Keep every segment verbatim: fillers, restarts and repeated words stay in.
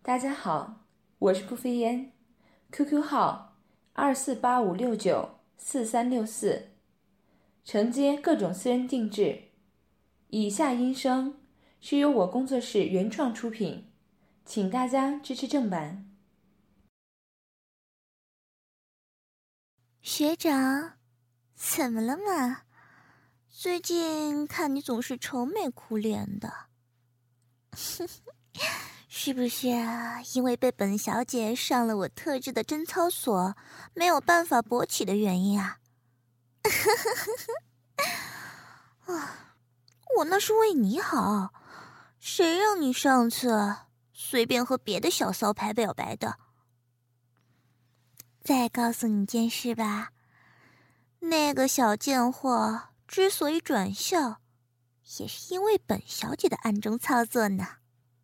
大家好，我是不飞烟 ，Q Q 号二四八五六九四三六四，承接各种私人定制。以下音声是由我工作室原创出品，请大家支持正版。 学长，怎么了嘛？最近看你总是愁眉苦脸的，是不是啊？因为被本小姐上了我特制的贞操锁，没有办法勃起的原因啊？啊，我那是为你好，谁让你上次随便和别的小骚牌表白的？再告诉你件事吧，那个小贱货之所以转校，也是因为本小姐的暗中操作呢。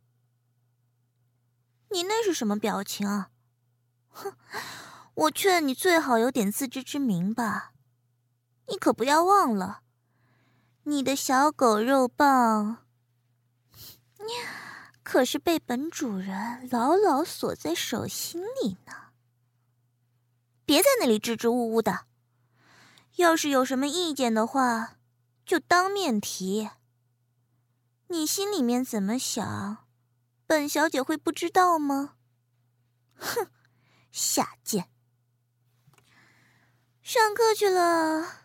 你那是什么表情啊？哼，我劝你最好有点自知之明吧。你可不要忘了，你的小狗肉棒可是被本主人牢牢锁在手心里呢。别在那里支支吾吾的，要是有什么意见的话，就当面提。你心里面怎么想，本小姐会不知道吗？哼，下贱！上课去了。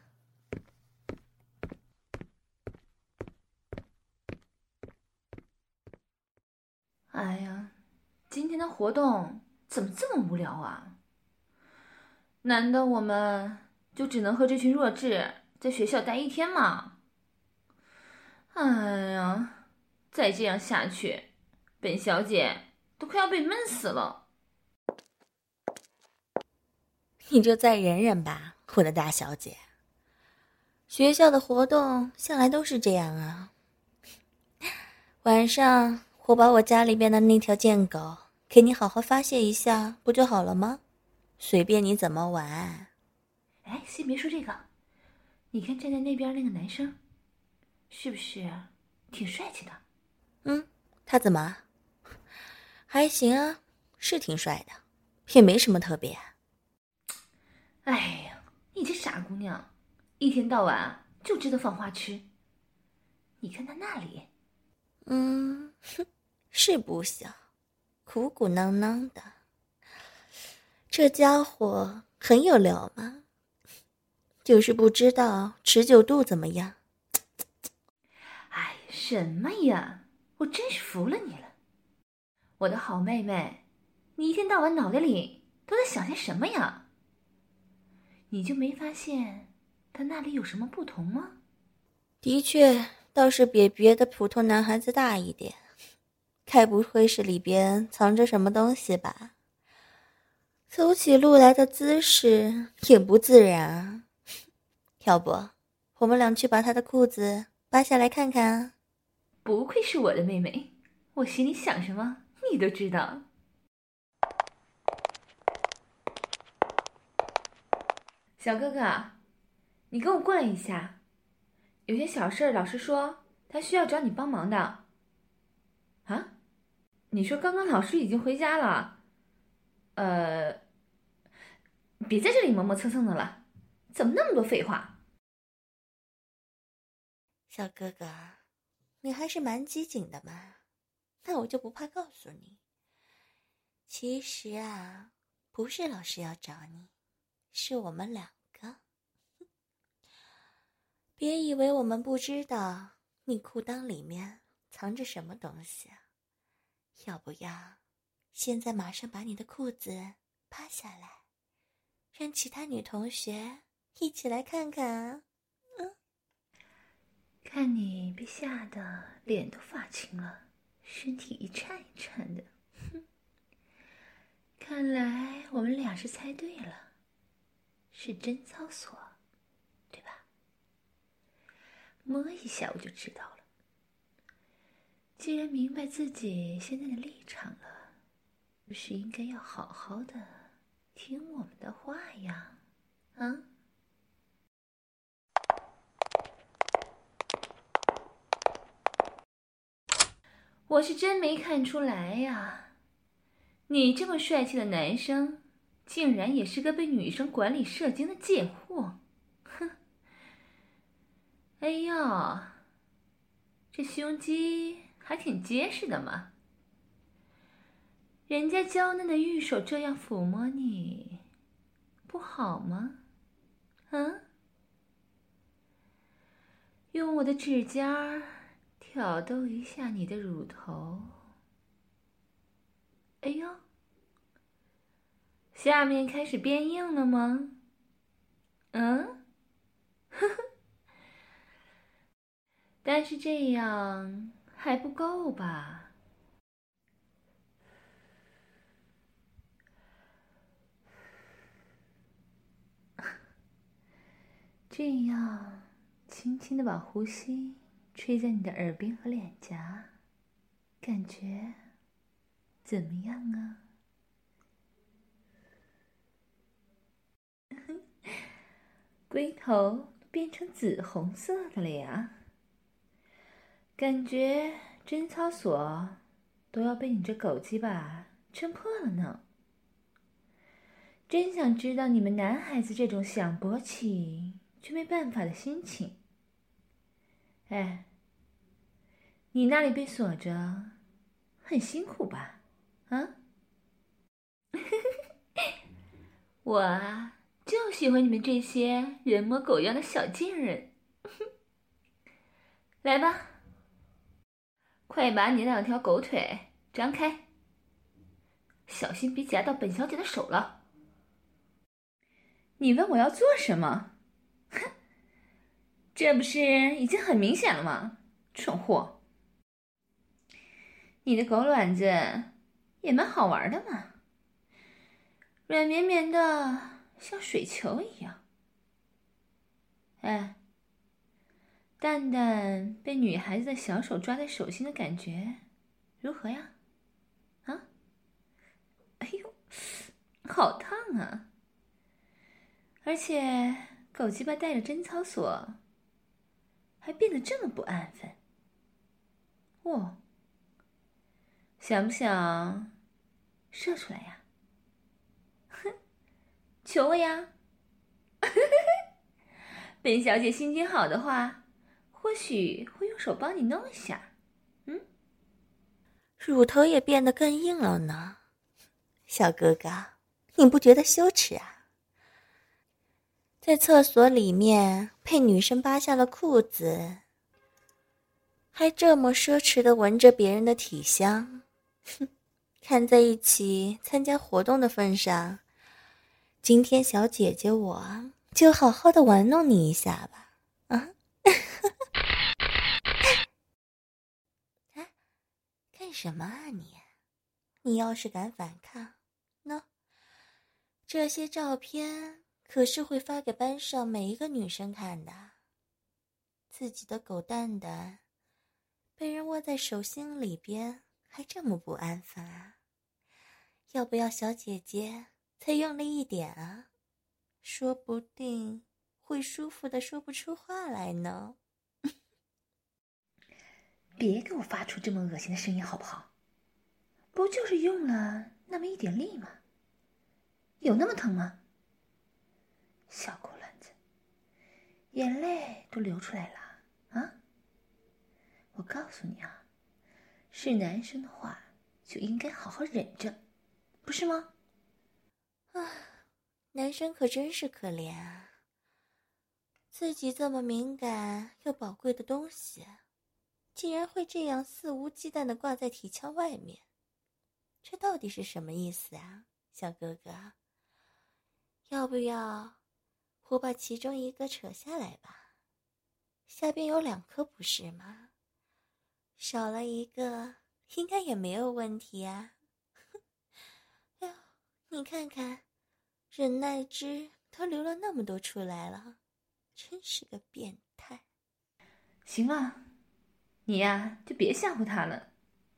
哎呀，今天的活动怎么这么无聊啊？难道我们就只能和这群弱智在学校待一天吗？哎呀，再这样下去，本小姐都快要被闷死了。 你就再忍忍吧，我的大小姐。学校的活动向来都是这样啊。晚上我把我家里边的那条贱狗给你好好发泄一下，不就好了吗？随便你怎么玩。 哎，先别说这个，你看站在那边那个男生，是不是挺帅气的？ 嗯，他怎么？还行啊，是挺帅的，也没什么特别。 哎呀，你这傻姑娘，一天到晚就知道放花痴。你看他那里， 嗯，哼，是不小，鼓鼓囊囊的。这家伙很有料吗？就是不知道持久度怎么样。 哎，什么呀，我真是服了你了，我的好妹妹，你一天到晚脑袋里都在想些什么呀？你就没发现他那里有什么不同吗？ 的确，倒是比别的普通男孩子大一点，该不会是里边藏着什么东西吧？走起路来的姿势也不自然啊。要不，我们俩去把他的裤子扒下来看看啊？ 不愧是我的妹妹，我心里想什么你都知道。小哥哥，你跟我过来一下，有些小事老师说他需要找你帮忙的。啊？你说刚刚老师已经回家了？呃，别在这里磨磨蹭蹭的了，怎么那么多废话？ 小哥哥，你还是蛮机警的嘛，那我就不怕告诉你。其实啊，不是老师要找你，是我们两个。别以为我们不知道你裤裆里面藏着什么东西啊！要不要现在马上把你的裤子扒下来，让其他女同学一起来看看啊？嗯， 看你被吓得脸都发青了，身体一颤一颤的。哼，看来我们俩是猜对了，是贞操锁，对吧？摸一下我就知道了。既然明白自己现在的立场了，不是应该要好好的听我们的话呀？啊？我是真没看出来呀， 你这么帅气的男生，竟然也是个被女生管理射精的贱货！哼！哎呀，这胸肌还挺结实的嘛。人家娇嫩的玉手这样抚摸你，不好吗？啊？用我的指尖挑逗一下你的乳头。哎呦，下面开始变硬了吗？嗯？呵呵。但是这样还不够吧？这样，轻轻地把呼吸吹在你的耳边和脸颊，感觉怎么样啊？龟头变成紫红色的了呀，感觉贞操锁都要被你这狗鸡巴撑破了呢。真想知道你们男孩子这种想勃起却没办法的心情。哎，你那里被锁着，很辛苦吧？啊？我啊，就喜欢你们这些人模狗样的小贱人。来吧，快把你那两条狗腿张开，小心别夹到本小姐的手了。你问我要做什么？哼，这不是已经很明显了吗？蠢货！你的狗卵子也蛮好玩的嘛，软绵绵的，像水球一样。哎，蛋蛋被女孩子的小手抓在手心的感觉如何呀？啊？哎呦，好烫啊！而且狗鸡巴带着贞操锁，还变得这么不安分。哦，想不想射出来呀？哼，求我呀！本小姐心情好的话，或许会用手帮你弄一下。嗯， 乳头也变得更硬了呢。小哥哥，你不觉得羞耻啊？在厕所里面被女生扒下了裤子，还这么奢侈地闻着别人的体香。哼，看在一起参加活动的份上，今天小姐姐我就好好的玩弄你一下吧。啊？啊，干什么啊你？你要是敢反抗，那这些照片可是会发给班上每一个女生看的。自己的狗蛋蛋被人握在手心里边，还这么不安分啊？要不要小姐姐再用力一点啊？说不定会舒服的说不出话来呢。 别给我发出这么恶心的声音好不好？不就是用了那么一点力吗？有那么疼吗？小狗卵子，眼泪都流出来了啊！我告诉你啊，是男生的话就应该好好忍着，不是吗？ 啊，男生可真是可怜啊！自己这么敏感又宝贵的东西，竟然会这样肆无忌惮地挂在体腔外面，这到底是什么意思啊，小哥哥？要不要我把其中一个扯下来吧？下边有两颗不是吗？少了一个应该也没有问题啊。哎呦，你看看，忍耐汁都流了那么多出来了，真是个变态。 行了，你呀就别吓唬他了。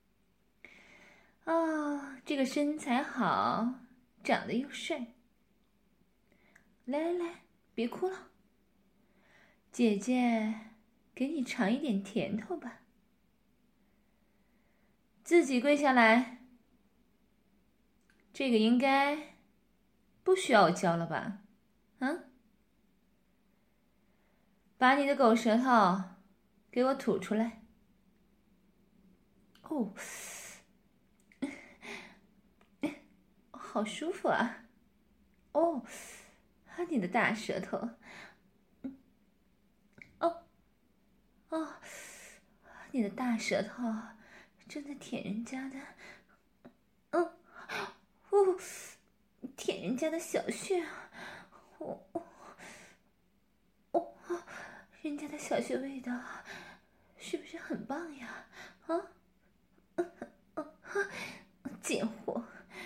哦，这个身材好，长得又帅。来来来，别哭了，姐姐给你尝一点甜头吧。自己跪下来。 这个应该不需要我教了吧？啊？把你的狗舌头给我吐出来。哦，好舒服啊！哦，你的大舌头。哦，哦，你的大舌头正在舔人家的，嗯，哦，舔人家的小穴，哦哦哦，人家的小穴味道是不是很棒呀？啊，嗯嗯，贱货！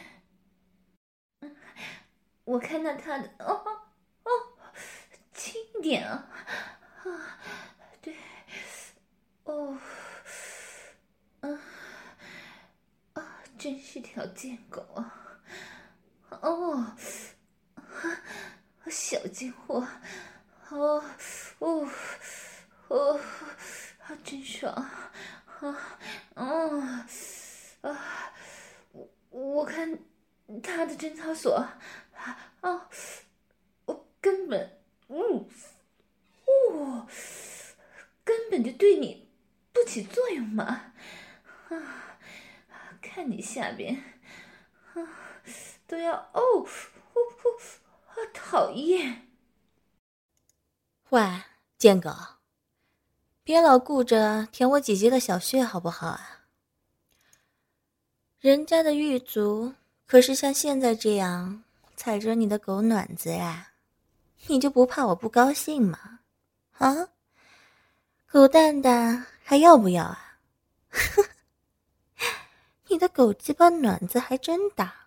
我看到他的，哦哦，轻一点啊，啊，对，哦，嗯，啊，真是条贱狗啊！哦，小贱货，哦哦哦，真爽啊！哦啊，我我看他的贞操所啊，我根本，嗯，哦，根本就对你不起作用嘛！啊，看你下边啊，都要哦哦哦，啊，讨厌！ 喂，贱狗，别老顾着舔我姐姐的小穴好不好啊？人家的狱卒可是像现在这样踩着你的狗卵子呀，你就不怕我不高兴吗？啊？狗蛋蛋还要不要啊？你的狗鸡巴卵子还真大，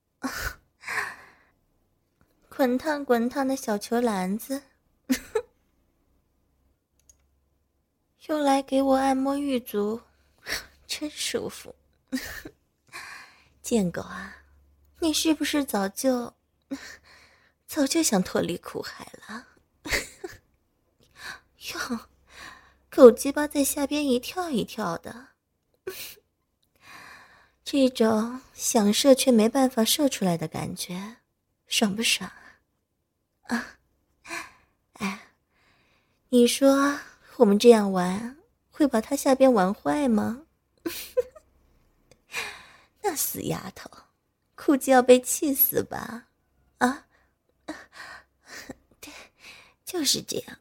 滚烫滚烫的小球篮子，用来给我按摩玉足，真舒服。贱狗啊，你是不是早就早就想脱离苦海了？哟，狗鸡巴在下边一跳一跳的，这种想射却没办法射出来的感觉，爽不爽啊？哎，你说我们这样玩会把他下边玩坏吗？那死丫头，估计要被气死吧？啊，对，就是这样。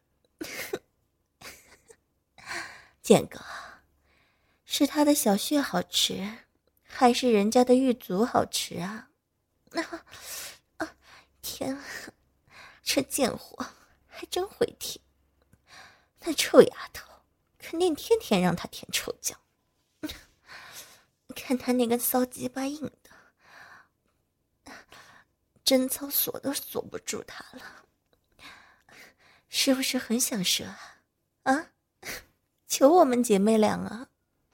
贱狗，是他的小穴好吃，还是人家的玉足好吃啊？啊啊！天啊，这贱货还真会舔，那臭丫头肯定天天让他舔臭脚。看他那个骚鸡巴硬的，贞操锁都锁不住他了，是不是很想射啊？啊，求我们姐妹俩啊！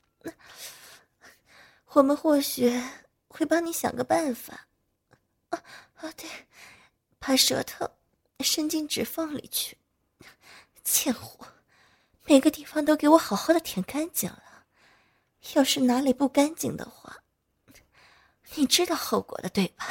我们或许会帮你想个办法。啊啊，对，把舌头伸进指缝里去。贱货，每个地方都给我好好的舔干净了。要是哪里不干净的话，你知道后果的对吧？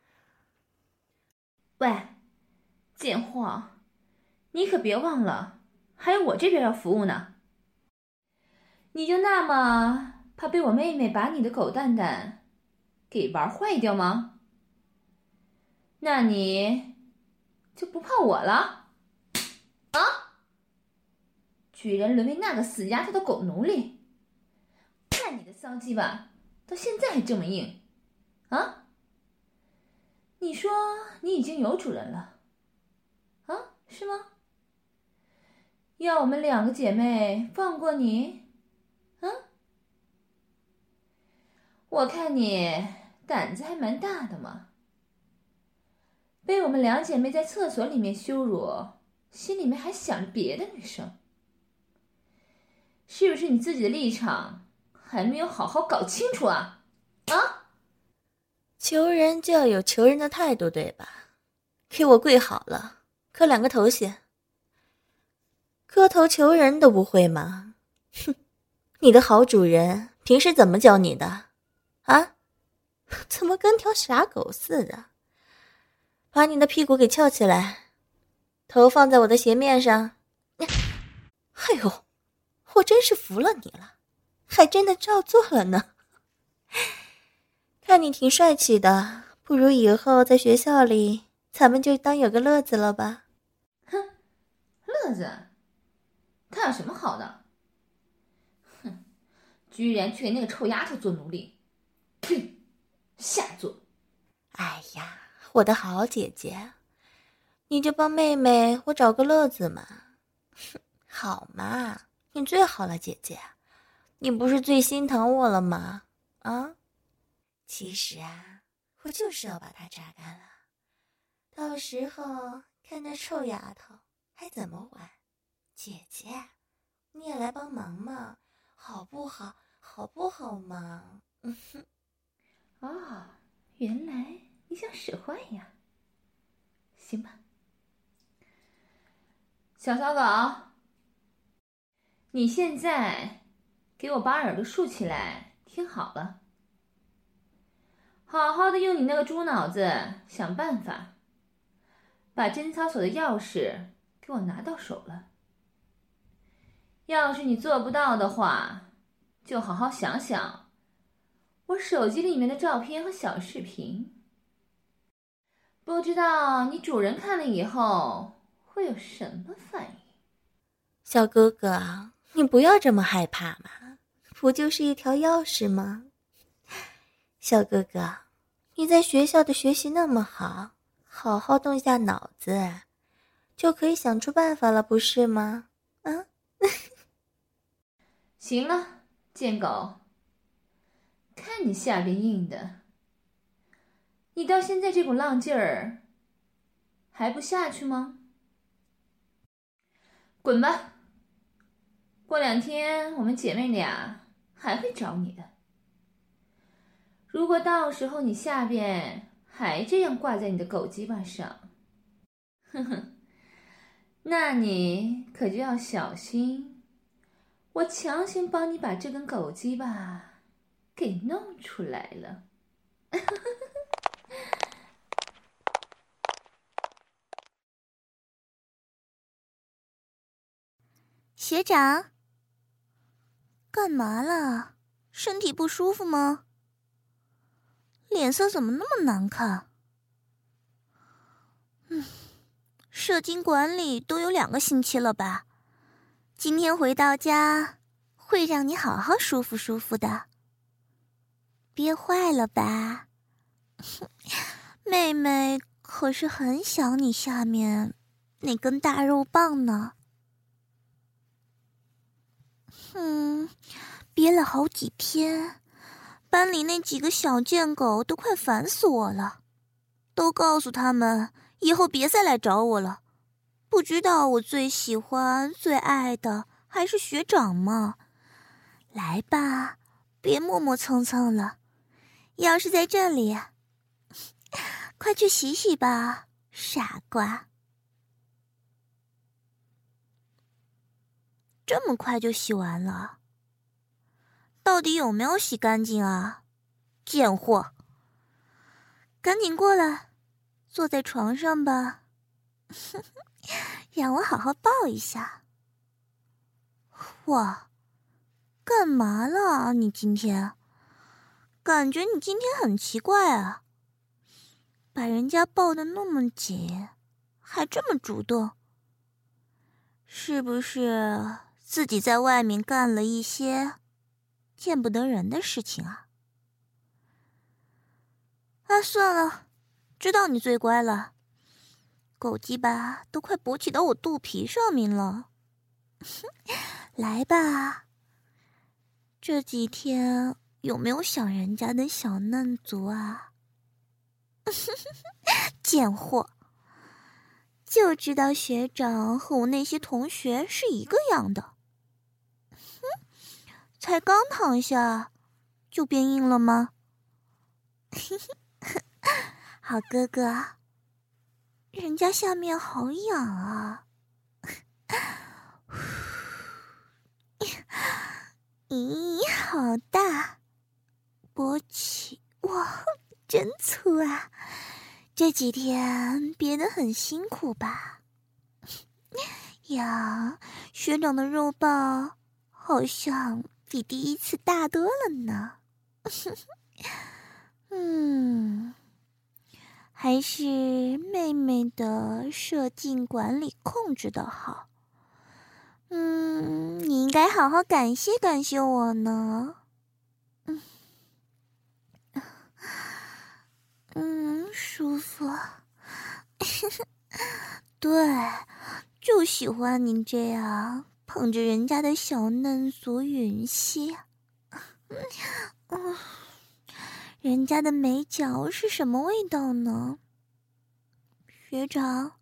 喂，贱货，你可别忘了，还有我这边要服务呢。你就那么怕被我妹妹把你的狗蛋蛋给玩坏掉吗？那你就不怕我了？啊？居然沦为那个死丫头的狗奴隶！看你的骚鸡巴，到现在还这么硬，啊？你说你已经有主人了，啊？是吗？要我们两个姐妹放过你？啊？我看你胆子还蛮大的嘛，被我们两姐妹在厕所里面羞辱，心里面还想着别的女生，是不是你自己的立场还没有好好搞清楚啊？啊？ 求人就要有求人的态度，对吧？给我跪好了，磕两个头先。磕头求人都不会吗？哼，你的好主人平时怎么教你的？啊？ 怎么跟条傻狗似的？把你的屁股给翘起来，头放在我的鞋面上。哎呦，我真是服了你了，还真的照做了呢。看你挺帅气的，不如以后在学校里咱们就当有个乐子了吧。 哼，乐子？他有什么好的？哼，居然去给那个臭丫头做奴隶，呸，下作。 哎呀，我的好姐姐，你就帮妹妹我找个乐子嘛。好嘛，你最好了，姐姐，你不是最心疼我了吗？啊，其实啊，我就是要把她榨干了，到时候看那臭丫头还怎么玩。姐姐，你也来帮忙嘛，好不好？好不好嘛？嗯哼。 哦，原来你想使坏呀？行吧，小骚狗，你现在给我把耳朵竖起来，听好了，好好的用你那个猪脑子想办法，把贞操所的钥匙给我拿到手了。要是你做不到的话，就好好想想我手机里面的照片和小视频，不知道你主人看了以后会有什么反应。 小哥哥，你不要这么害怕嘛，不就是一条钥匙吗？小哥哥，你在学校的学习那么好，好好动下脑子，就可以想出办法了，不是吗？啊？ 行了，贱狗，看你下边硬的，你到现在这股浪劲儿还不下去吗？滚吧！过两天我们姐妹俩还会找你的。如果到时候你下边还这样挂在你的狗鸡巴上，哼哼，那你可就要小心，我强行帮你把这根狗鸡巴给弄出来了。 学长，干嘛了？身体不舒服吗？脸色怎么那么难看？嗯，射精馆里都有两个星期了吧？今天回到家，会让你好好舒服舒服的。憋坏了吧？妹妹可是很想你下面那根大肉棒呢。嗯，憋了好几天，班里那几个小贱狗都快烦死我了，都告诉他们以后别再来找我了。不知道我最喜欢最爱的还是学长吗？来吧，别磨磨蹭蹭了，要是在这里，快去洗洗吧，傻瓜。这么快就洗完了？到底有没有洗干净啊？贱货！赶紧过来，坐在床上吧，让我好好抱一下。哇，干嘛了你今天？感觉你今天很奇怪啊，把人家抱得那么紧，还这么主动，是不是自己在外面干了一些见不得人的事情啊？啊，算了，知道你最乖了，狗鸡巴都快勃起到我肚皮上面了。来吧，这几天有没有想人家的小嫩足啊？贱货，就知道学长和我那些同学是一个样的。才刚躺下就变硬了吗？好哥哥，人家下面好痒啊。咦，好大，勃起哇， 真粗啊！这几天憋得很辛苦吧？呀，学长的肉棒好像比第一次大多了呢。嗯，还是妹妹的射精管理控制的好。嗯，你应该好好感谢感谢我呢。嗯，嗯，舒服。对，就喜欢你这样捧着人家的小嫩足吮吸。嗯，人家的美脚是什么味道呢？学长。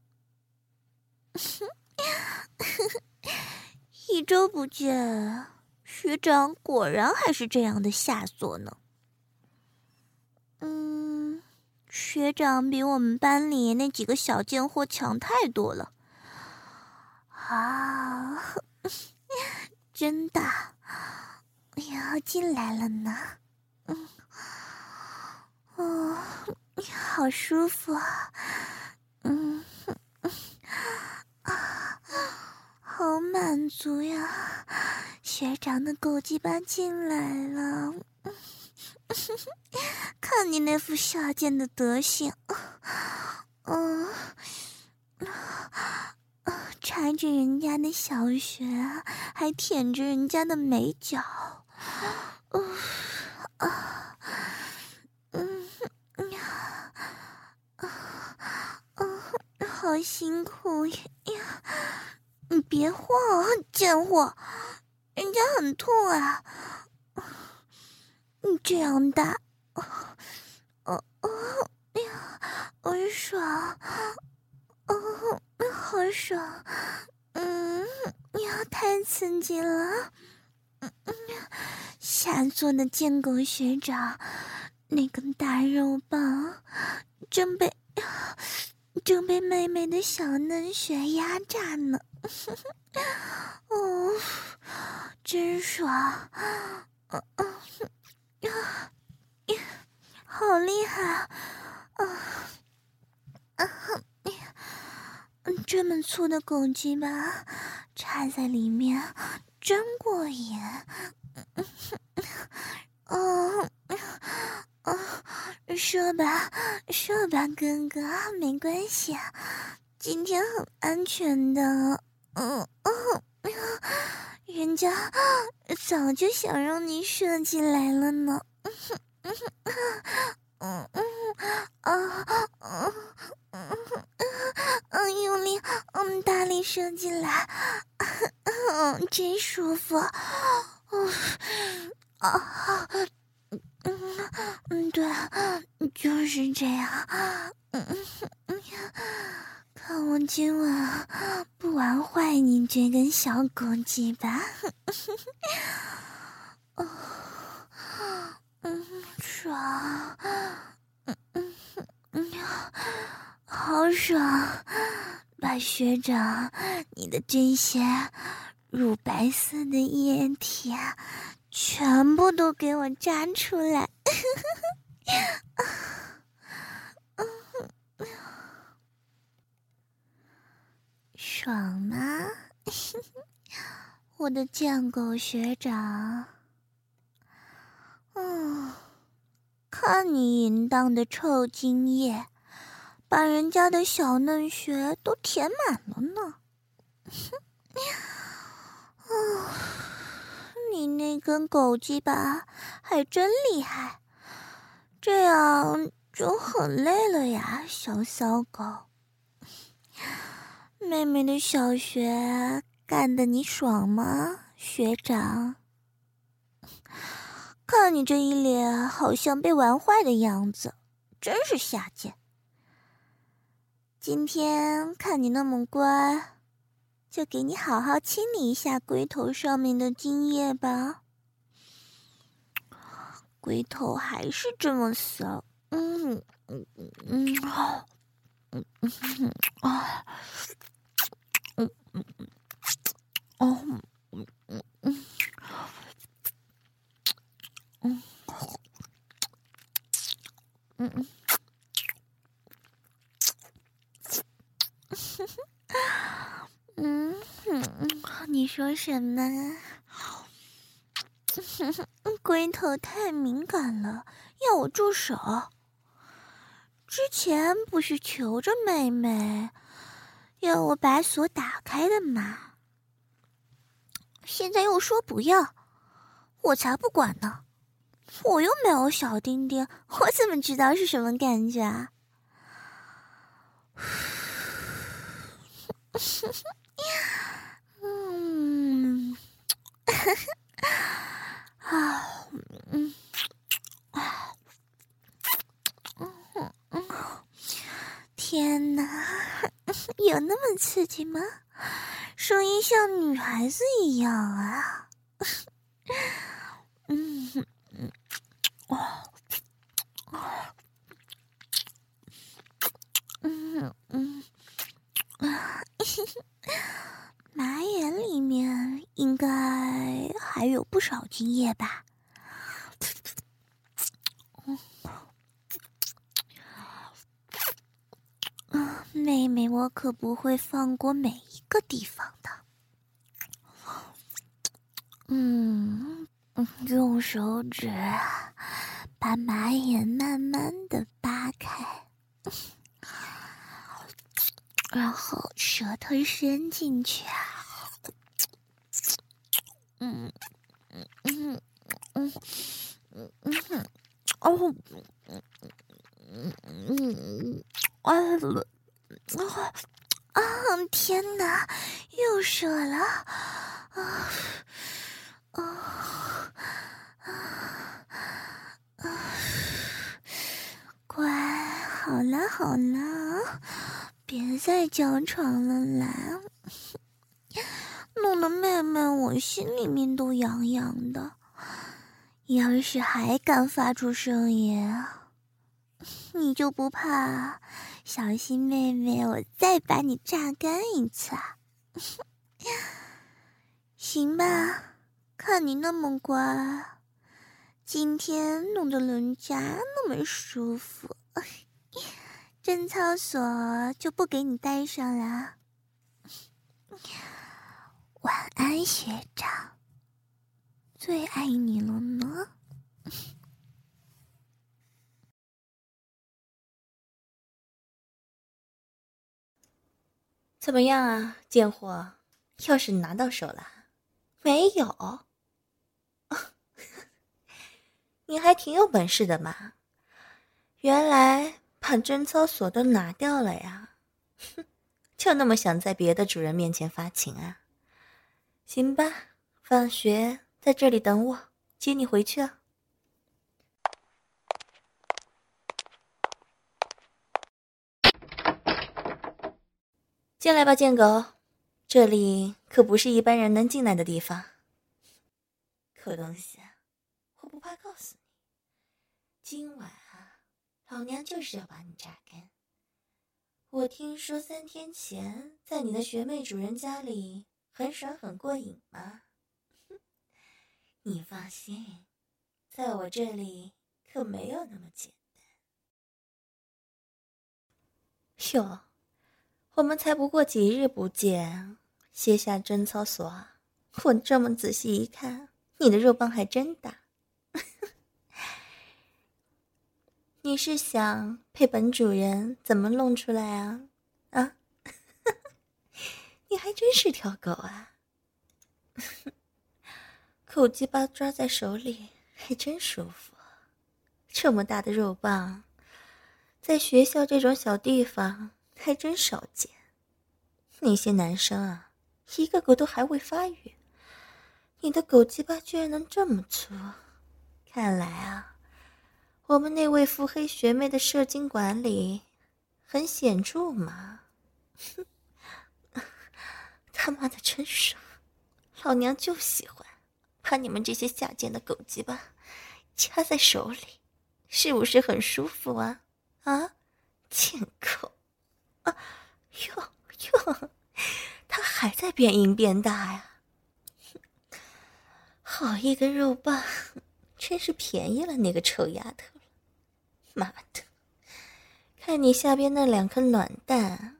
一周不见，学长果然还是这样的下作呢。嗯，学长比我们班里那几个小贱货强太多了。啊，真的，要进来了呢。嗯，哦，好舒服。嗯，啊，好满足呀！学长的狗鸡巴进来了。看你那副下贱的德行，嗯，缠着人家的小穴，还舔着人家的美脚，嗯啊，嗯呀，嗯，好辛苦呀！你别晃，贱货，人家很痛啊！你这样大。哦哦呀，好爽！哦，好爽！嗯，呀，太刺激了！嗯嗯，下作的贱狗学长，那根大肉棒正被正被妹妹的小嫩穴压榨呢。哦，真爽！嗯嗯呀。好厉害啊！啊啊！这么粗的狗鸡巴插在里面，真过瘾。哦，哦，说吧，说吧，哥哥，没关系，今天很安全的。嗯嗯，人家早就想让你射进来了呢。嗯嗯嗯啊嗯嗯嗯，用力嗯大力射进来，嗯，真舒服。嗯啊嗯嗯，对，就是这样。嗯嗯，看我今晚不玩坏你这根小狗鸡巴。哦。嗯，爽，嗯嗯嗯，好爽！把学长你的这些乳白色的液体全部都给我扎出来！爽吗？我的贱狗学长。嗯，看你淫荡的臭精液，把人家的小嫩穴都填满了呢。哦，你那根狗鸡巴还真厉害，这样就很累了呀，小骚狗。妹妹的小穴干得你爽吗，学长？看你这一脸好像被玩坏的样子，真是下贱。今天看你那么乖，就给你好好清理一下龟头上面的精液吧。龟头还是这么骚，嗯嗯嗯嗯嗯嗯啊，嗯嗯嗯哦嗯嗯嗯嗯嗯嗯嗯嗯，你说什么？龟头太敏感了，要我住手。之前不是求着妹妹要我把锁打开的吗？现在又说不要，我才不管呢。我又没有小丁丁，我怎么知道是什么感觉啊？嗯，啊，嗯，啊，嗯嗯，天哪，有那么刺激吗？声音像女孩子一样啊！嗯嗯，哦，嗯嗯啊，马眼里面应该还有不少精液吧？嗯，妹妹，我可不会放过每一个地方的。嗯，用手指把马眼慢慢的扒开，然后舌头伸进去。嗯嗯嗯嗯嗯嗯哦嗯嗯嗯啊啊！天哪，又射了啊啊啊！乖，好了好了，别再叫床了啦，弄得妹妹我心里面都痒痒的。要是还敢发出声音，你就不怕小心妹妹我再把你榨干一次啊？行吧，看你那么乖，今天弄得人家那么舒服，贞操所就不给你带上了。晚安，学长，最爱你了呢。 怎么样啊，贱货？钥匙拿到手了？没有？你还挺有本事的嘛！原来把贞操锁都拿掉了呀！哼，就那么想在别的主人面前发情啊？行吧，放学在这里等我，接你回去啊。进来吧，贱狗，这里可不是一般人能进来的地方。狗东西，我不怕告诉你，今晚啊，老娘就是要把你榨干。我听说三天前在你的学妹主人家里很爽很过瘾吗？你放心，在我这里可没有那么简单。哟，我们才不过几日不见，卸下贞操锁，我这么仔细一看，你的肉棒还真大。你是想陪本主人怎么弄出来啊？啊，你还真是条狗啊！口鸡巴抓在手里还真舒服，这么大的肉棒，在学校这种小地方还真少见。那些男生啊，一个个都还未发育，你的狗鸡巴居然能这么粗，看来啊，我们那位腹黑学妹的射精管理很显著嘛。哼，他妈的真爽，老娘就喜欢把你们这些下贱的狗鸡巴掐在手里，是不是很舒服啊？啊，贱狗！啊，哟哟，他还在变硬变大呀！好一个肉棒，真是便宜了那个臭丫头了！妈的， 看你下边那两颗卵蛋，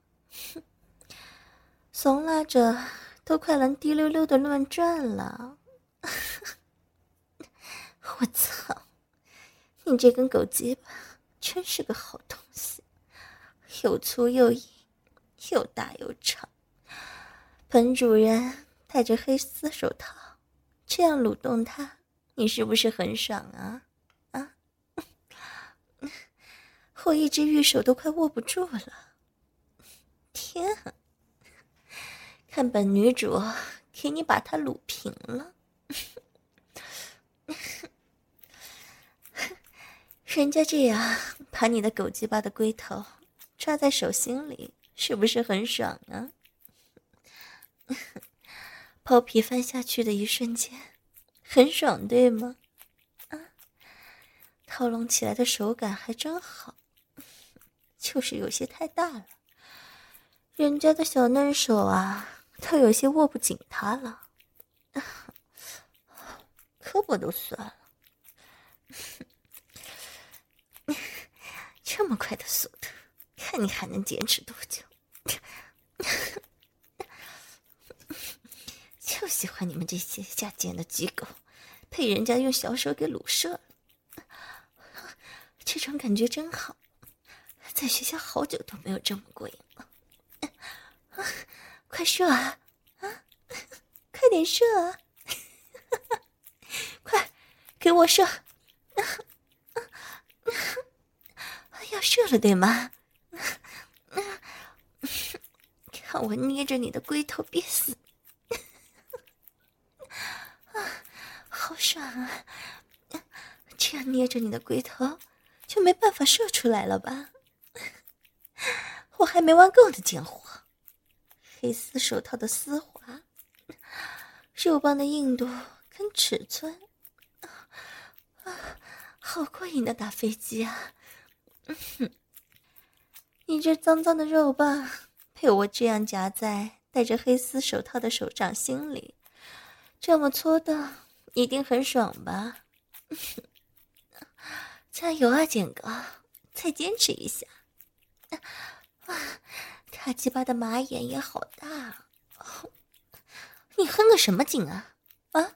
怂拉着都快能滴溜溜的乱转了。我操，你这根狗鸡巴真是个好东西，又粗又硬，又大又长。本主人戴着黑丝手套，这样蠕动它，你是不是很爽啊？啊！我一只玉手都快握不住了。天啊！看本女主给你把它撸平了。人家这样把你的狗鸡巴的龟头抓在手心里，是不是很爽啊？包皮翻下去的一瞬间很爽，对吗？啊，套拢起来的手感还真好，就是有些太大了，人家的小嫩手啊都有些握不紧它了，胳膊都酸了。这么快的速度，看你还能坚持多久。就喜欢你们这些下贱的鸡狗被人家用小手给撸射了，这种感觉真好，在学校好久都没有这么过瘾了。快射啊啊，快点射啊，快给我射，要射了对吗？看我捏着你的龟头憋死。好爽啊，这样捏着你的龟头就没办法射出来了吧？我还没玩够的贱货，黑丝手套的丝滑，肉棒的硬度跟尺寸，好过瘾的打飞机啊！你这脏脏的肉棒被我这样夹在戴着黑丝手套的手掌心里，这么搓的一定很爽吧？加油啊，简哥，再坚持一下！哇，大鸡巴的马眼也好大，你哼个什么劲啊？啊，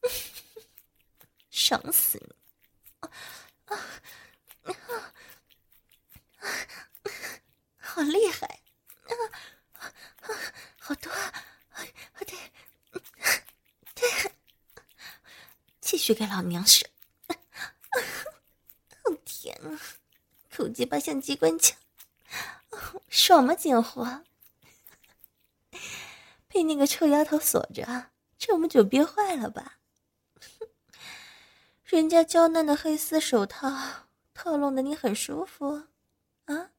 爽死你！啊啊啊！好厉害！啊啊，好多！啊，对对，继续给老娘射！哦天啊，口鸡巴像机关枪，爽吗贱货？被那个臭丫头锁着这么久憋坏了吧？人家娇嫩的黑丝手套套拢的你很舒服啊？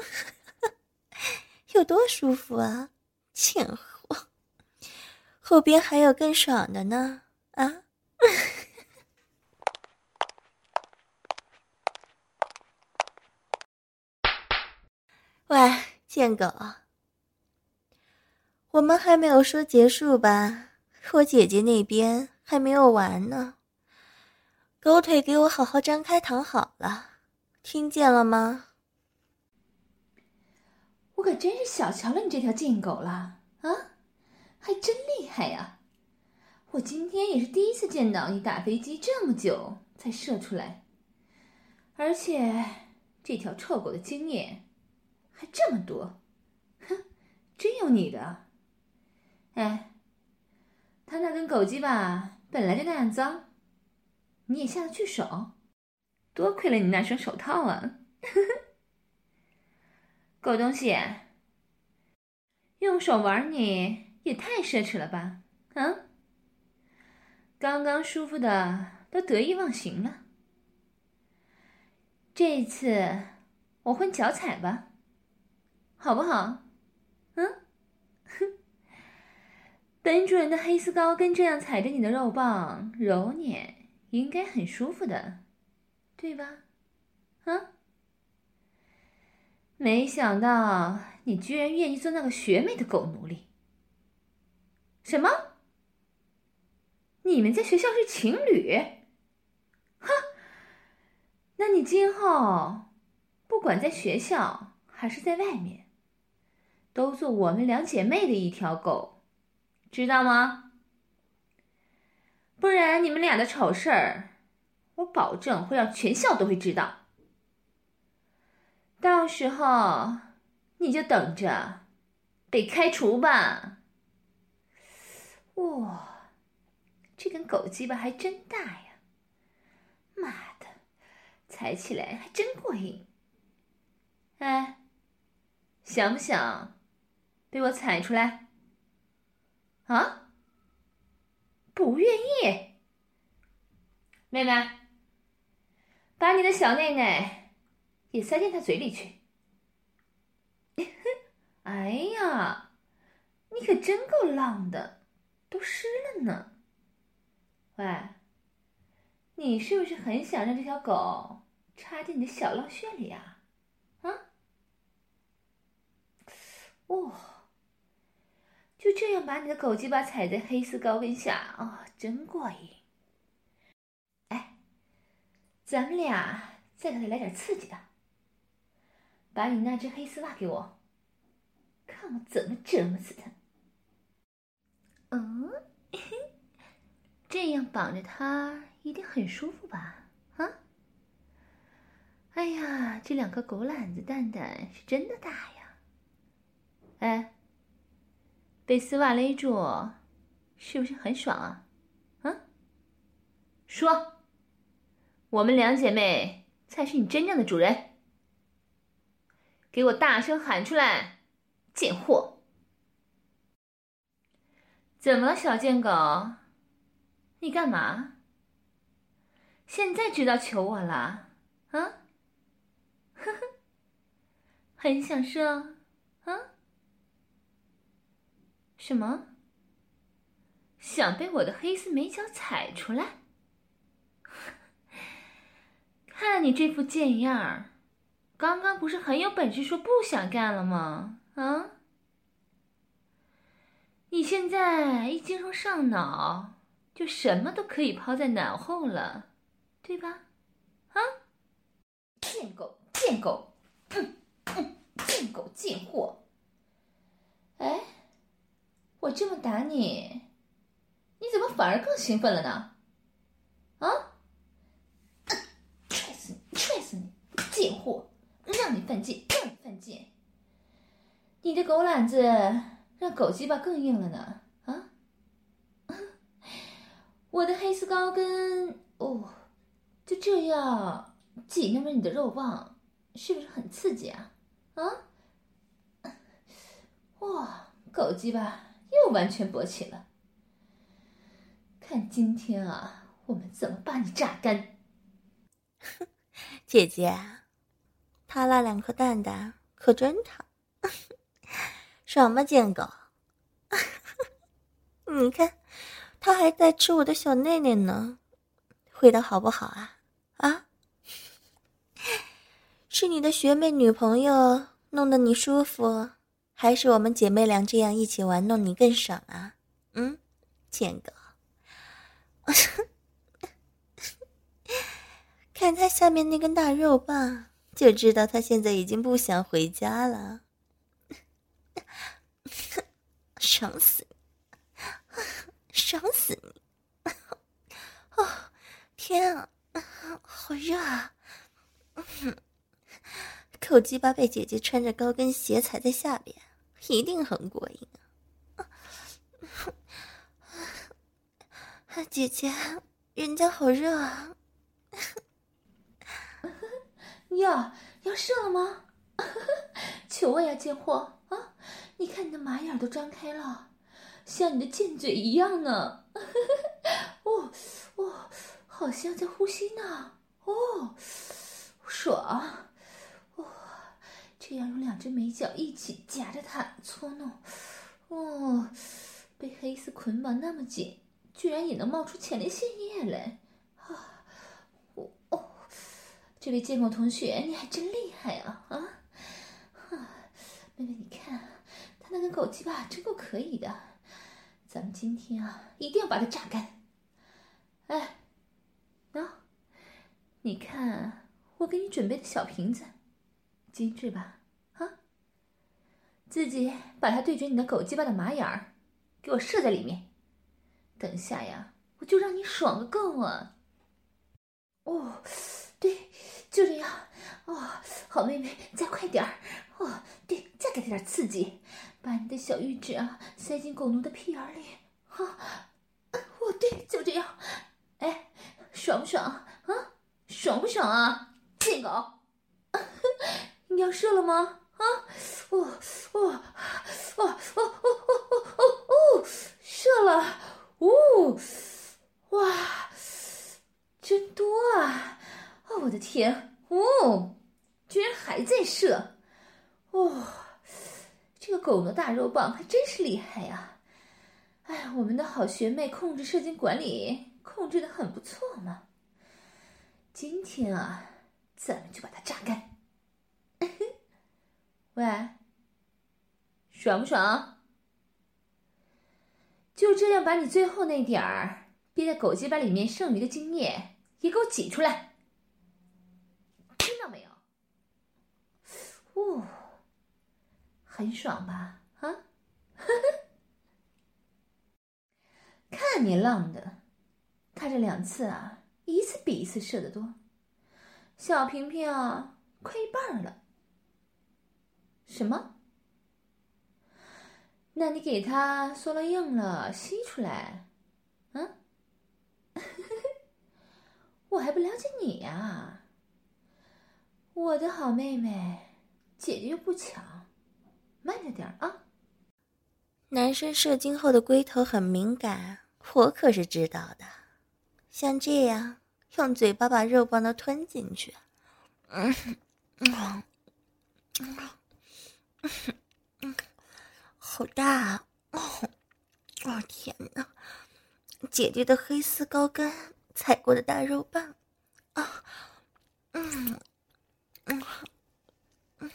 有多舒服啊，贱货！后边还有更爽的呢啊！喂，贱狗，我们还没有说结束吧？我姐姐那边还没有完呢。狗腿给我好好张开躺好了，听见了吗？ 我可真是小瞧了你这条贱狗了啊，还真厉害呀！我今天也是第一次见到你打飞机这么久才射出来，而且这条臭狗的经验还这么多，哼，真有你的！哎，他那根狗鸡巴本来就那样脏，你也下得去手，多亏了你那双手套啊！狗东西，用手玩你也太奢侈了吧？啊，刚刚舒服的都得意忘形了。这一次我混脚踩吧，好不好？嗯，哼，本主人的黑丝高跟这样踩着你的肉棒揉捻，应该很舒服的，对吧？啊？没想到你居然愿意做那个学妹的狗奴隶。什么？你们在学校是情侣？哈，那你今后不管在学校还是在外面，都做我们两姐妹的一条狗，知道吗？不然你们俩的丑事儿，我保证会让全校都会知道。到时候你就等着被开除吧。哇，这根狗鸡巴还真大呀！妈的，踩起来还真过瘾。哎，想不想被我踩出来？啊？不愿意？妹妹，把你的小内内也塞进他嘴里去。哎呀，你可真够浪的，都湿了呢。喂，你是不是很想让这条狗插进你的小浪穴里啊？啊？哦，就这样把你的狗鸡巴踩在黑丝高跟下，哦，真过瘾。哎，咱们俩再给它来点刺激的，把你那只黑丝袜给我，看我怎么折磨死它。嗯，这样绑着它一定很舒服吧？啊？哎呀，这两颗狗懒子蛋蛋是真的大呀！哎，被丝袜勒住，是不是很爽啊？啊？说，我们两姐妹才是你真正的主人！给我大声喊出来，贱货！怎么了，小贱狗？你干嘛？现在知道求我了？啊？呵呵，很享受啊？什么？想被我的黑丝美脚踩出来？看你这副贱样儿，刚刚不是很有本事说不想干了吗？啊？你现在一精神上脑，就什么都可以抛在脑后了，对吧？啊？贱狗，贱狗，嗯嗯，贱狗贱货！哎，我这么打你，你怎么反而更兴奋了呢？啊？踹死你！踹死你！贱货！让你犯贱，让你犯贱！你的狗懒子让狗鸡巴更硬了呢！啊？我的黑丝高跟哦，就这样挤那么你的肉棒，是不是很刺激啊？啊？哇，狗鸡巴又完全勃起了！看今天啊，我们怎么把你榨干！ 姐姐，他那两颗蛋蛋可真烫。什么贱狗？你看，他还在吃我的小内内呢，味道好不好啊？啊？是你的学妹女朋友弄得你舒服，还是我们姐妹俩这样一起玩弄你更爽啊？嗯，贱狗。看他下面那根大肉棒，就知道他现在已经不想回家了。爽死你！爽死你！哦，天啊，好热啊！口鸡巴被姐姐穿着高跟鞋踩在下边，一定很过瘾啊！姐姐，人家好热啊！ 呀，要射了吗？求我呀，贱货啊！你看你的马眼都张开了，像你的贱嘴一样呢。哦哦，好像在呼吸呢。哦，爽！哦，这样用两只美脚一起夹着它搓弄，哦，被黑丝捆绑那么紧，居然也能冒出前列腺液来。啊，哦哦。这位贱狗同学，你还真厉害啊！啊，啊妹妹，你看，他那个狗鸡巴真够可以的，咱们今天啊，一定要把它榨干。哎，喏、啊，你看我给你准备的小瓶子，精致吧？啊， 自己把它对准你的狗鸡巴的马眼儿，给我射在里面。等下呀，我就让你爽个够啊！哦，对，就这样。哦，好妹妹，再快点儿。哦，对，再给它点刺激，把你的小玉指啊塞进狗奴的屁眼里。啊，哦，对，就这样。哎，爽不爽啊？爽不爽啊？贱狗！你要射了吗？啊！哦哦哦哦哦哦哦哦！射了！哦，哇，真多啊！哦，我的天！哦，居然还在射！哦，这个狗奴大肉棒还真是厉害呀！哎，我们的好学妹控制射精管理控制的很不错嘛。今天啊，咱们就把它榨干。喂，爽不爽？就这样把你最后那点儿憋在狗鸡巴里面剩余的精液也给我挤出来，听到没有？哦，很爽吧？啊，看你浪的，他这两次啊，一次比一次射得多，小萍萍啊，快一半了。什么？那你给他缩了硬了，吸出来，嗯？我还不了解你呀、啊，我的好妹妹，姐姐又不抢，慢着点啊！ 男生射精后的龟头很敏感，我可是知道的。像这样用嘴巴把肉棒都吞进去，嗯嗯嗯嗯，好大啊！哦，哦天哪！姐姐的黑丝高跟踩过的大肉棒啊，嗯嗯嗯，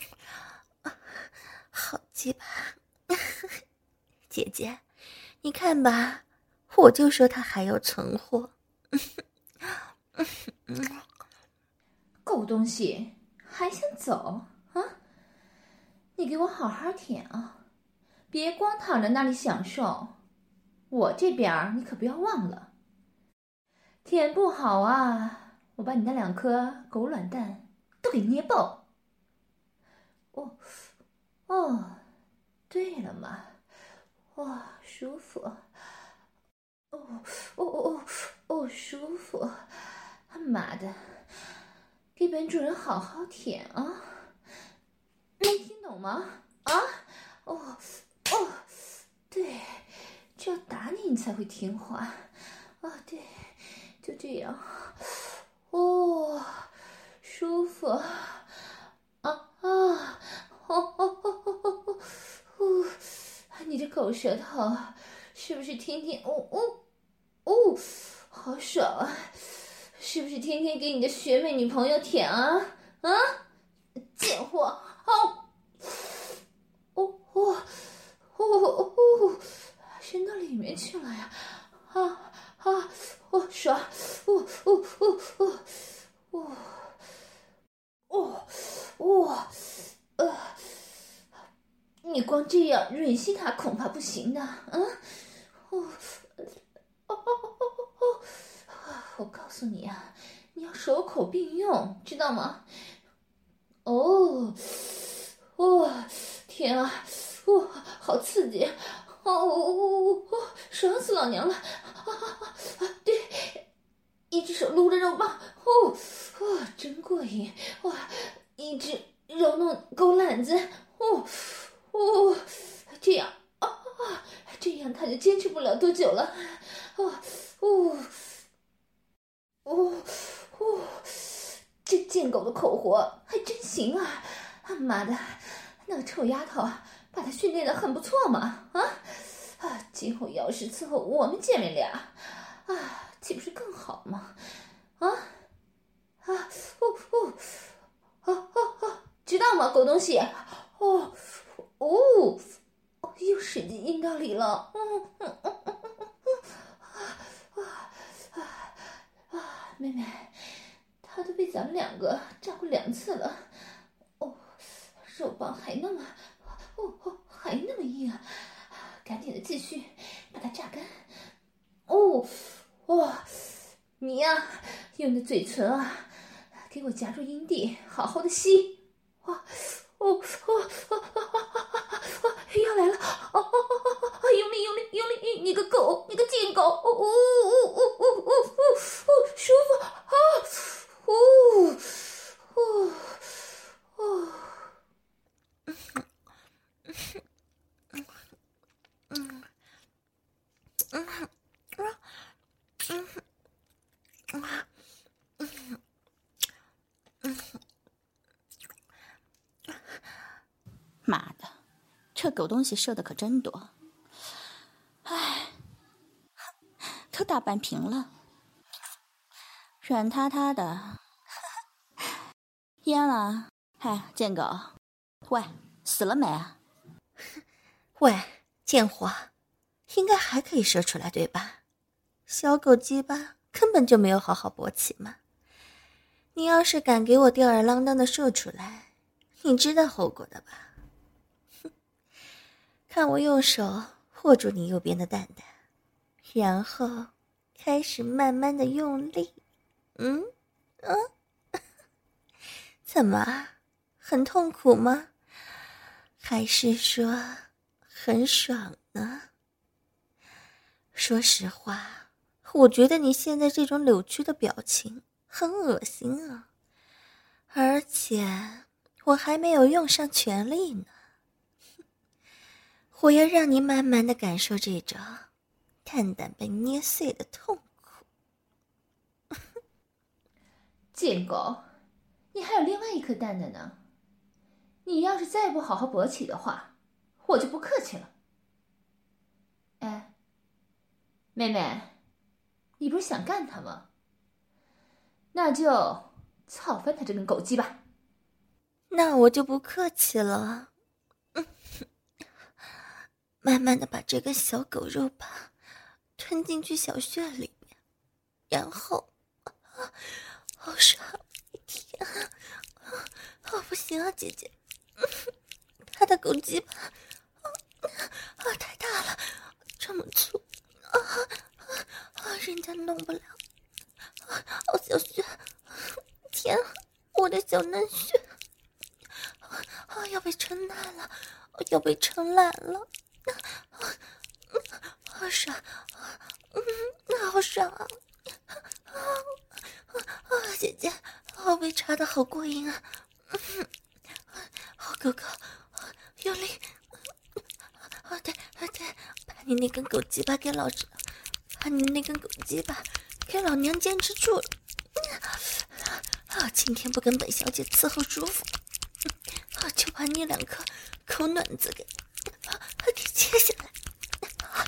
好鸡巴！姐姐，你看吧，我就说他还有存货。 狗东西，还想走啊？你给我好好舔啊，别光躺在那里享受。我这边你可不要忘了，舔不好啊，我把你那两颗狗卵蛋都给捏爆。哦哦，对了嘛，哇，舒服。哦哦哦哦，舒服！妈的，给本主人好好舔啊！没听懂吗？啊？哦哦，对，只要打你，你才会听话。啊，对，就这样。哦，舒服。啊啊！哦哦哦哦哦哦！你这狗舌头，是不是天天哦哦哦，好爽啊！是不是天天给你的学妹女朋友舔啊？啊，贱货！好，哦哦哦哦，伸到里面去了呀！啊啊哦，爽！哦哦哦哦哦哦哦呃，你光这样吮吸它恐怕不行的啊！哦。哦哦哦哦哦！我告诉你啊，你要手口并用，知道吗？哦，哦，天啊，哦，好刺激！哦哦哦哦，爽死老娘了！啊啊啊！对，一只手撸着肉棒，哦哦，真过瘾！哇，一只揉弄狗懒子，哦哦，这样啊啊，这样他就坚持不了多久了。哦哦哦哦，这贱狗的口活还真行啊！他妈的，那个臭丫头把她训练得很不错嘛！啊啊，今后要是伺候我们姐妹俩，啊，岂不是更好吗？啊啊哦哦哦哦哦，知道吗，狗东西？哦哦哦，又使进阴道里了！嗯嗯嗯嗯嗯嗯啊啊啊！妹妹，他都被咱们两个扎过两次了，哦，肉棒还那么，哦哦， 还那么硬啊！赶紧的继续把它榨干。哦，哇，你呀、啊，用你的嘴唇啊，给我夹住阴蒂，好好的吸。哇，哦哦哦哦哦，要来了！哦哦哦哦，用力用力用力！你你个狗，你个贱狗！哦哦哦哦哦哦哦，舒服啊！哦哦哦。 妈的，这狗东西射的可真多，唉，都大半瓶了，软塌塌的，淹了。嗨，贱狗，喂，死了没啊？ 喂，贱货，应该还可以射出来对吧？小狗鸡巴根本就没有好好勃起嘛！你要是敢给我吊儿郎当的射出来，你知道后果的吧？哼，看我用手握住你右边的蛋蛋，然后开始慢慢的用力。嗯嗯，怎么，很痛苦吗？还是说很爽呢？说实话，我觉得你现在这种扭曲的表情很恶心啊，而且我还没有用上全力呢。我要让你慢慢的感受这种蛋蛋被捏碎的痛苦。 贱狗，你还有另外一颗蛋蛋呢，你要是再不好好勃起的话，我就不客气了。哎，妹妹，你不是想干他吗？那就操翻他这根狗鸡吧。 那我就不客气了。嗯，慢慢的把这根小狗肉吧吞进去小穴里面，然后好爽！天啊，哦不行啊，姐姐，他的狗鸡巴啊太大了，这么粗啊啊，人家弄不了啊！好小穴，天啊，我的小嫩穴啊要被撑烂了，要被撑烂了！啊，好爽，嗯，好爽啊！啊啊，姐姐，我被插的好过瘾啊！好狗狗，用力！啊对啊对，把你那根狗鸡巴给老子，把你那根狗鸡巴给老娘坚持住了！啊，今天不跟本小姐伺候舒服，啊，就把你两颗狗卵子给啊给切下来！啊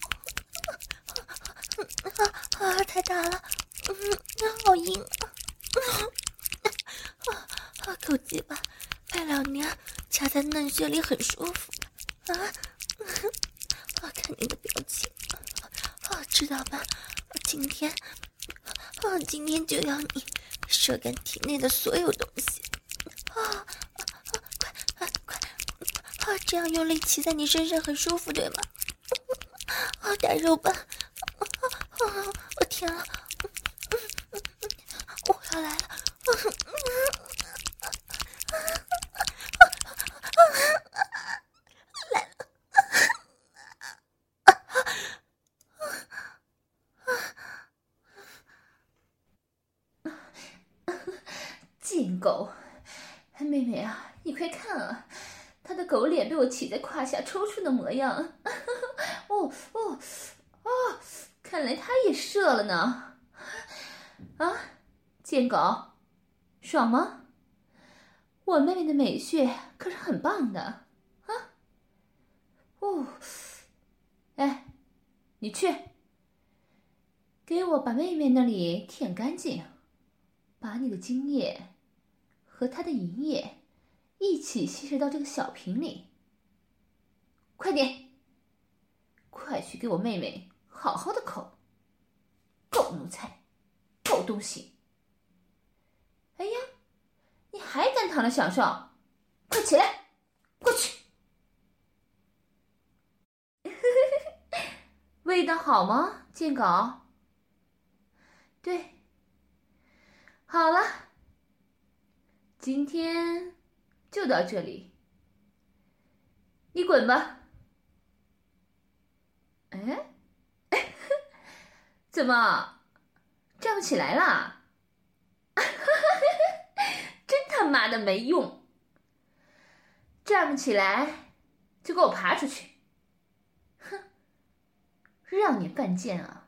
啊，太大了，嗯，好硬啊！啊啊，狗鸡巴被老娘夹在嫩穴里很舒服啊！啊，看你的表情啊，知道吗？今天啊，今天就要你射干体内的所有东西啊！啊快啊快啊！这样用力骑在你身上很舒服，对吗？啊，大肉棒！啊，我天啊！我要来了！来了！ 贱狗，妹妹啊，你快看啊，他的狗脸被我骑在胯下抽搐的模样。哦哦哦，看来他也射了呢。啊，贱狗，爽吗？我妹妹的美穴可是很棒的啊。哦，哎，你去给我把妹妹那里舔干净，把你的精液和她的银液一起稀释到这个小瓶里。快点，快去给我妹妹好好的口，狗奴才，狗东西！哎呀，你还敢躺着享受？快起来，过去！ 味道好吗，贱狗？对，好了，今天就到这里，你滚吧。哎，怎么站不起来啦？真他妈的没用！站不起来就给我爬出去！哼，让你犯贱啊！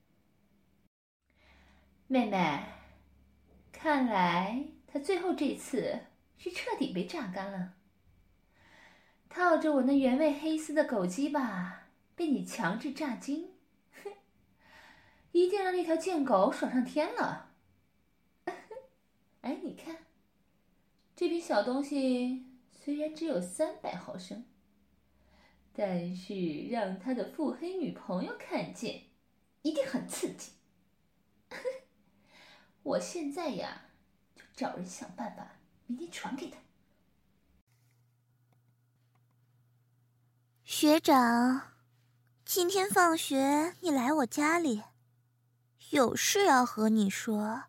妹妹，看来他最后这次是彻底被榨干了。套着我那原味黑丝的狗鸡巴被你强制榨精，哼，一定让那条贱狗爽上天了。哎，你看，这瓶小东西虽然只有三百毫升，但是让他的腹黑女朋友看见，一定很刺激。我现在呀，就找人想办法，明天传给他。 学长，今天放学你来我家里，有事要和你说。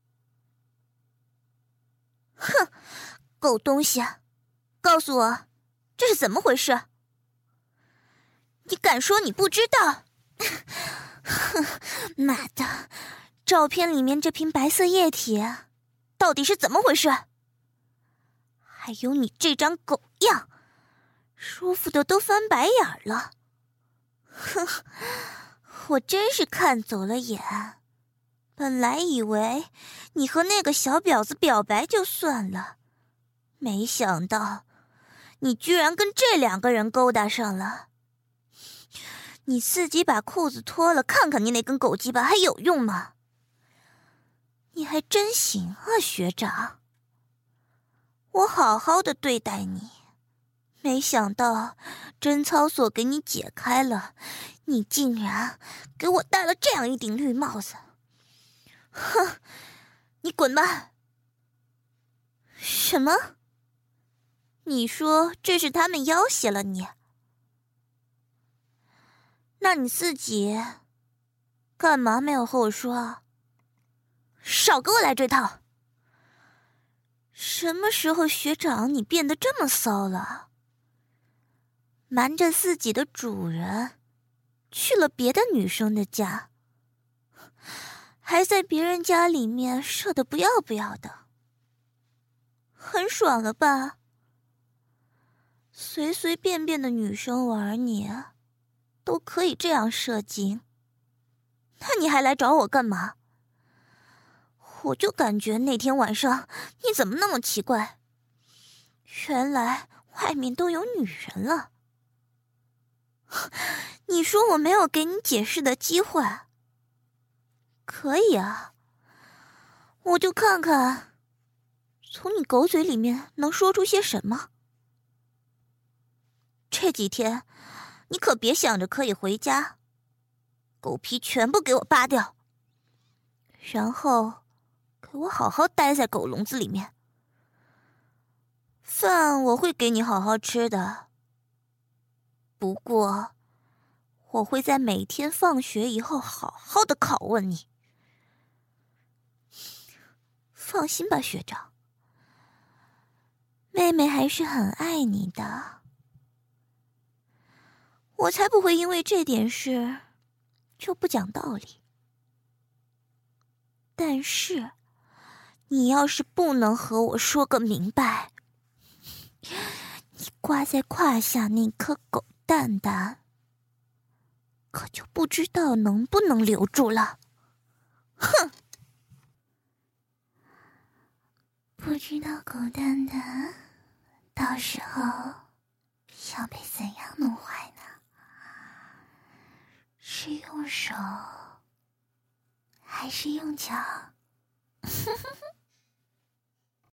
哼，狗东西，告诉我，这是怎么回事？你敢说你不知道？哼，妈的，照片里面这瓶白色液体到底是怎么回事？还有你这张狗样，舒服的都翻白眼了。哼，我真是看走了眼。本来以为你和那个小婊子表白就算了，没想到你居然跟这两个人勾搭上了。你自己把裤子脱了，看看你那根狗鸡巴还有用吗？你还真行啊，学长。我好好的对待你，没想到贞操锁给你解开了，你竟然给我戴了这样一顶绿帽子。哼，你滚吧！什么？你说这是他们要挟了你？那你自己干嘛没有和我说啊？少给我来这套！什么时候学长你变得这么骚了？瞒着自己的主人去了别的女生的家，还在别人家里面射得不要不要的，很爽了吧？随随便便的女生玩你都可以这样射精，那你还来找我干嘛？我就感觉那天晚上你怎么那么奇怪，原来外面都有女人了。你说我没有给你解释的机会？可以啊，我就看看从你狗嘴里面能说出些什么。这几天你可别想着可以回家，狗皮全部给我扒掉，然后给我好好待在狗笼子里面。饭我会给你好好吃的，不过我会在每天放学以后好好的拷问你。放心吧，学长，妹妹还是很爱你的，我才不会因为这点事就不讲道理。但是你要是不能和我说个明白，你挂在胯下那颗狗蛋蛋可就不知道能不能留住了。哼，不知道狗蛋蛋到时候要被怎样弄坏呢？是用手还是用脚？